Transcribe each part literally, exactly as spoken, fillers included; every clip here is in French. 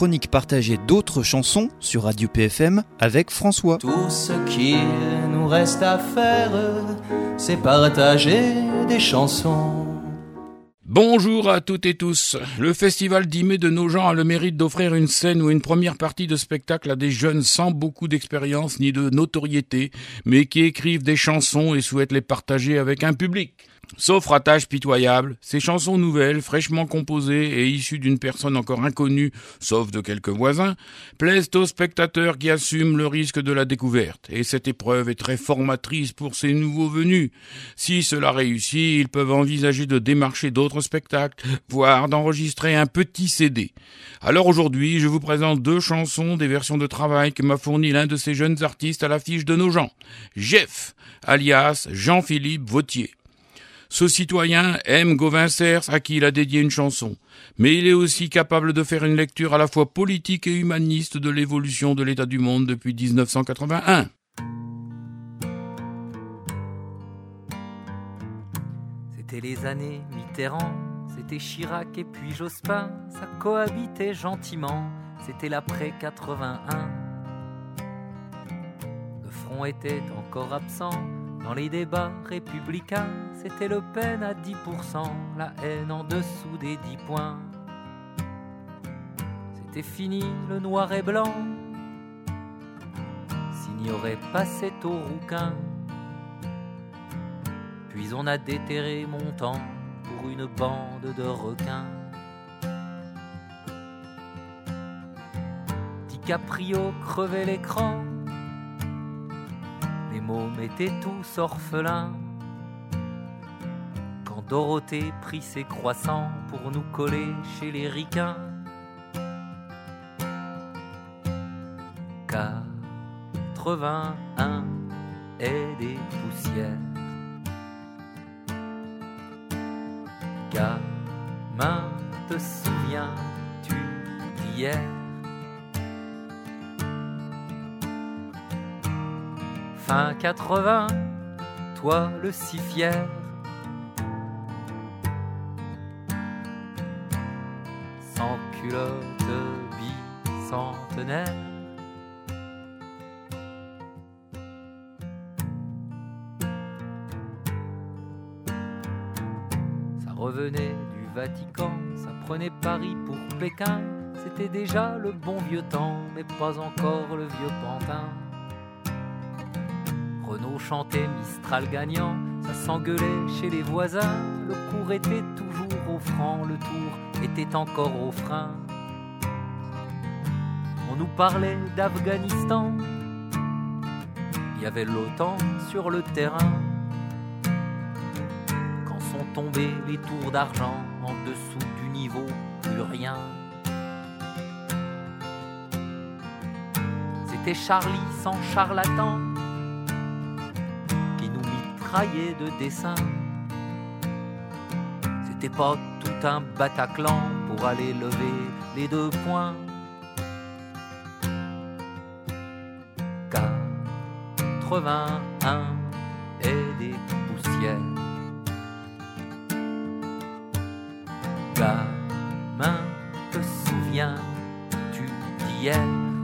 chronique partagée d'autres chansons sur Radio P F M avec François. Tout ce qu'il nous reste à faire, c'est partager des chansons. Bonjour à toutes et tous. Le festival dix mai de Nogent a le mérite d'offrir une scène ou une première partie de spectacle à des jeunes sans beaucoup d'expérience ni de notoriété, mais qui écrivent des chansons et souhaitent les partager avec un public. Sauf ratage pitoyable, ces chansons nouvelles, fraîchement composées et issues d'une personne encore inconnue, sauf de quelques voisins, plaisent aux spectateurs qui assument le risque de la découverte. Et cette épreuve est très formatrice pour ces nouveaux venus. Si cela réussit, ils peuvent envisager de démarcher d'autres spectacles, voire d'enregistrer un petit C D. Alors aujourd'hui, je vous présente deux chansons des versions de travail que m'a fourni l'un de ces jeunes artistes à l'affiche de Nogent, Jeff, alias Jean-Philippe Vautier. Ce citoyen aime Gauvin Cers à qui il a dédié une chanson, mais il est aussi capable de faire une lecture à la fois politique et humaniste de l'évolution de l'état du monde depuis dix-neuf cent quatre-vingt-un. C'était les années Mitterrand, c'était Chirac et puis Jospin, ça cohabitait gentiment, c'était l'après quatre-vingt-un. Le front était encore absent dans les débats républicains, c'était Le Pen à dix pour cent, la haine en dessous des dix points. C'était fini le noir et blanc, s'ignorait pas cet au rouquin. Puis on a déterré Montand pour une bande de requins. DiCaprio crevait l'écran, les mômes étaient tous orphelins. Quand Dorothée prit ses croissants pour nous coller chez les ricains. quatre-vingt-un et des poussières. Gamin, te souviens-tu d'hier? Fin quatre-vingts, toi le si fier. Sans culotte bicentenaire. Ça revenait du Vatican, ça prenait Paris pour Pékin. C'était déjà le bon vieux temps, mais pas encore le vieux pantin. Renaud chantait Mistral gagnant, ça s'engueulait chez les voisins. Le cours était toujours au franc, le tour était encore au frein. On nous parlait d'Afghanistan, il y avait l'OTAN sur le terrain. Quand sont tombés les tours d'argent, en dessous du niveau, plus rien. C'était Charlie sans charlatan, de dessin. C'était pas tout un Bataclan pour aller lever les deux poings. quatre-vingt-un et des poussières. Gamin, te souviens-tu d'hier?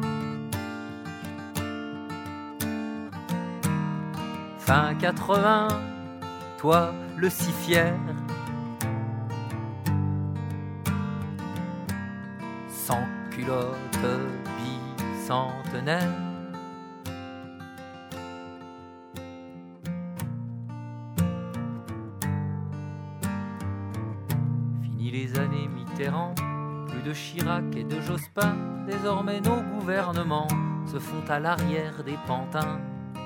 Fin quatre-vingts, toi le si fier. Sans culotte bicentenaire. Fini les années Mitterrand, plus de Chirac et de Jospin. Désormais nos gouvernements se font à l'arrière des pantins.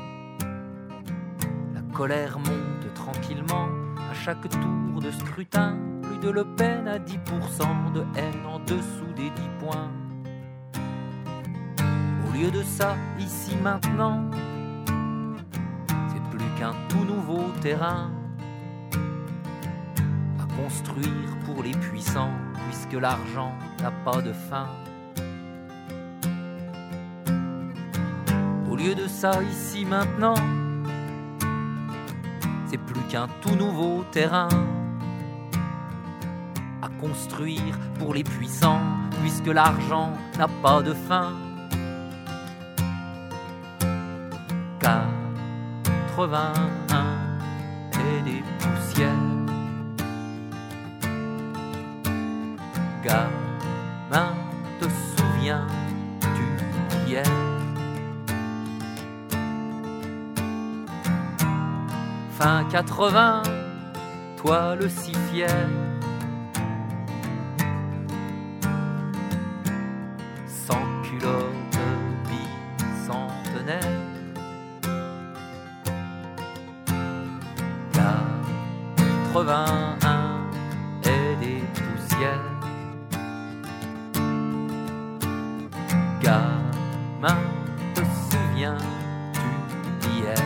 La colère monte tranquillement à chaque tour de scrutin. Plus de Le Pen à dix pour cent, de haine en dessous des dix points. Au lieu de ça, ici maintenant, c'est plus qu'un tout nouveau terrain à construire pour les puissants, puisque l'argent n'a pas de fin. Au lieu de ça, ici maintenant, c'est plus qu'un tout nouveau terrain à construire pour les puissants, puisque l'argent n'a pas de fin. quatre-vingt-un et des poussières. Gamin, te souviens-tu d'hier? Fin quatre-vingts, toi le si fier. Sans culotte bicentenaire. quatre-vingt-un et des poussières. Gamin, te souviens-tu d'hier?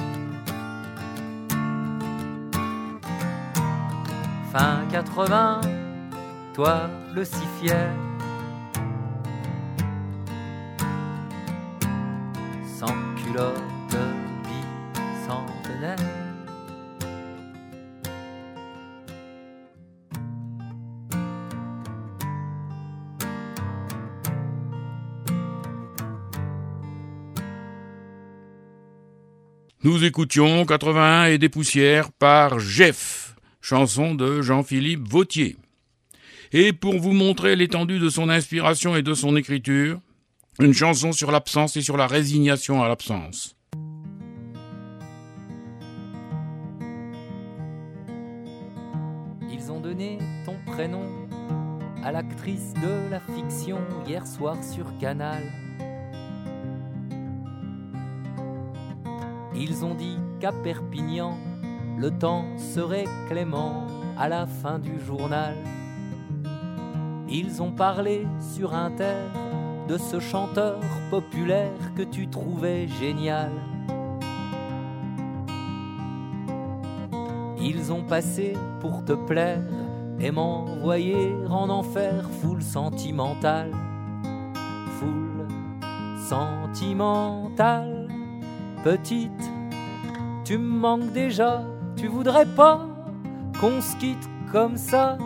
Fin quatre-vingts, toi le si fier. Sans culotte bicentenaire. Nous écoutions quatre-vingt-un et des poussières par Jeff, chanson de Jean-Philippe Vauthier. Et pour vous montrer l'étendue de son inspiration et de son écriture, une chanson sur l'absence et sur la résignation à l'absence. Ils ont donné ton prénom à l'actrice de la fiction hier soir sur Canal. Ils ont dit qu'à Perpignan, le temps serait clément à la fin du journal. Ils ont parlé sur Inter de ce chanteur populaire que tu trouvais génial. Ils ont passé pour te plaire et m'envoyer en enfer foule sentimentale. Foule sentimentale. Petite, tu me manques déjà, tu voudrais pas qu'on se quitte comme ça?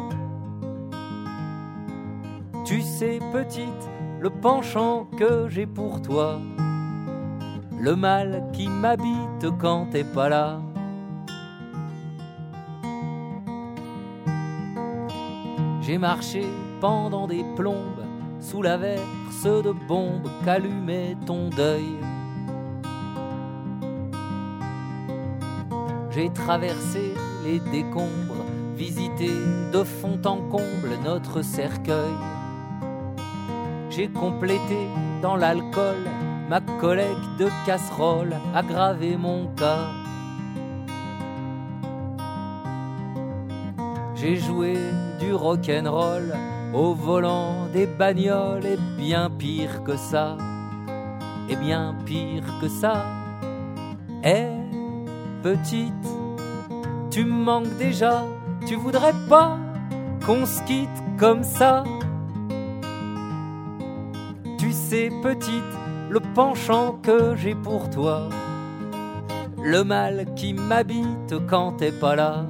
Tu sais, petite, le penchant que j'ai pour toi, le mal qui m'habite quand t'es pas là. J'ai marché pendant des plombes sous l'averse de bombes qu'allumait ton deuil. J'ai traversé les décombres, visité de fond en comble notre cercueil. J'ai complété dans l'alcool ma collecte de casseroles, aggravé mon cas. J'ai joué du rock'n'roll au volant des bagnoles, et bien pire que ça, et bien pire que ça. Et petite, tu me manques déjà, tu voudrais pas qu'on se quitte comme ça? Tu sais, petite, le penchant que j'ai pour toi, le mal qui m'habite quand t'es pas là.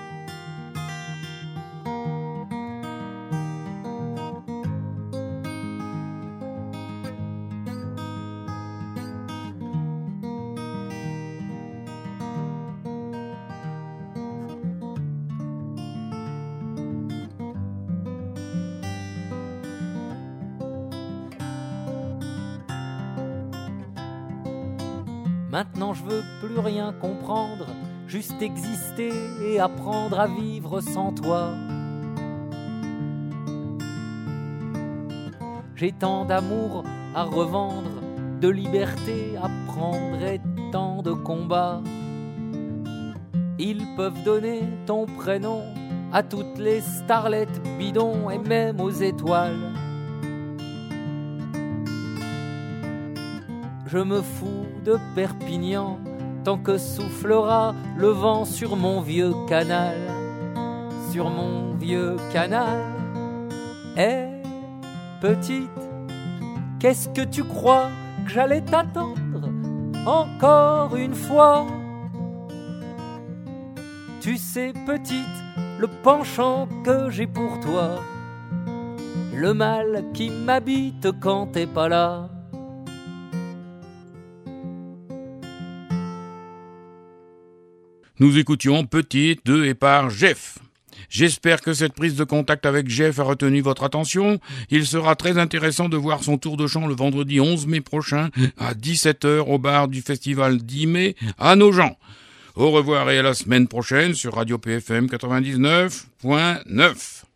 Maintenant je veux plus rien comprendre, juste exister et apprendre à vivre sans toi. J'ai tant d'amour à revendre, de liberté à prendre et tant de combats. Ils peuvent donner ton prénom à toutes les starlettes bidons et même aux étoiles. Je me fous de Perpignan tant que soufflera le vent sur mon vieux canal, sur mon vieux canal. Eh, petite, qu'est-ce que tu crois que j'allais t'attendre encore une fois? Tu sais, petite, le penchant que j'ai pour toi, le mal qui m'habite quand t'es pas là. Nous écoutions Petite de et par Jeff. J'espère que cette prise de contact avec Jeff a retenu votre attention. Il sera très intéressant de voir son tour de chant le vendredi onze mai prochain à dix-sept heures au bar du festival dix mai à Nogent. Au revoir et à la semaine prochaine sur Radio P F M quatre-vingt-dix-neuf point neuf.